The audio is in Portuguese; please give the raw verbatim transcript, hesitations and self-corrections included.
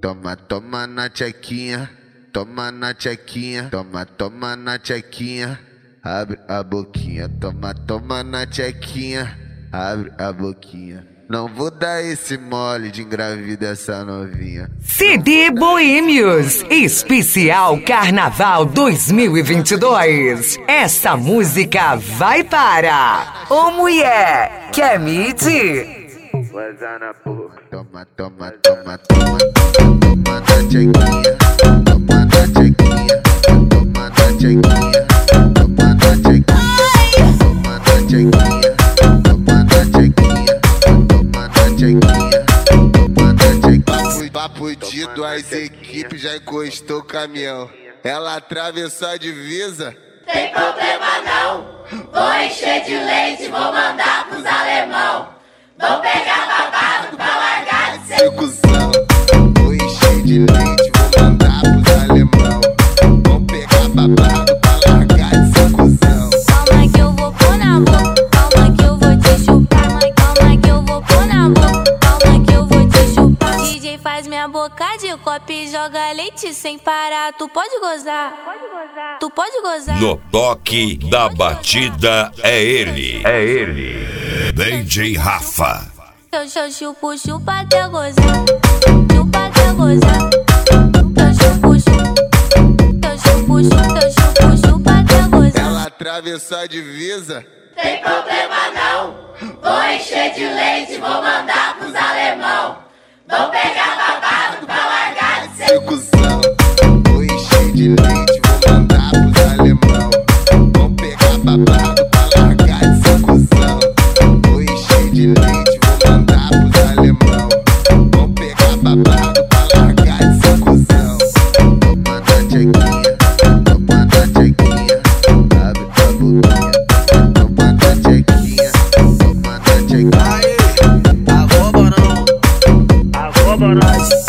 Toma, toma na tchequinha, toma na tchequinha, toma, toma na tchequinha, abre a boquinha, toma, toma na tchequinha, abre a boquinha. Não vou dar esse mole de engravidar essa novinha. C D Boêmios, especial Carnaval dois mil e vinte e dois. Essa música vai para Ô mulher, quer medir? Toma, toma, toma, toma, toma na tchequinha, toma na tchequinha, toma na tchequinha, toma na tchequinha, toma na tchequinha, toma na tchequinha, toma na tchequinha, toma na tchequinha. Papo dito, as equipes já encostou o caminhão. Ela atravessou a divisa. Tem problema não, vou encher de leite, vou mandar pros alemão. Vou pegar babado pra largar de ser cuzão. Vou encher de leite, vou mandar pros alemão. Vou pegar babado pra largar de ser cuzão. Calma que eu vou pôr na boca, calma que eu vou te chupar. Calma que eu vou pôr na boca, calma que eu vou te chupar. D J faz minha boca de copo e joga leite sem parar. Tu pode gozar, tu pode gozar. No toque da batida é ele, é ele, D J Rafa. Eu, eu chupo, chupa até gozar, chupa até gozar. Eu chupo, chupa, eu chupo, chupa, eu chupo, chupa até gozar. Ela atravessou a divisa. Tem problema não, vou encher de leite, vou mandar pros alemão. Vou pegar babado pra largar de ser cuzão. Vou encher de leite, vou mandar pros alemão. Vou pegar babado pra largar de ser cuzão. Vou encher de leite, vou mandar pros alemão. Vou pegar babado pra largar de ser cuzão. Toma na tchequinha, toma na tchequinha, abre a boquinha. Toma na tchequinha, toma na tchequinha. Arroba nós.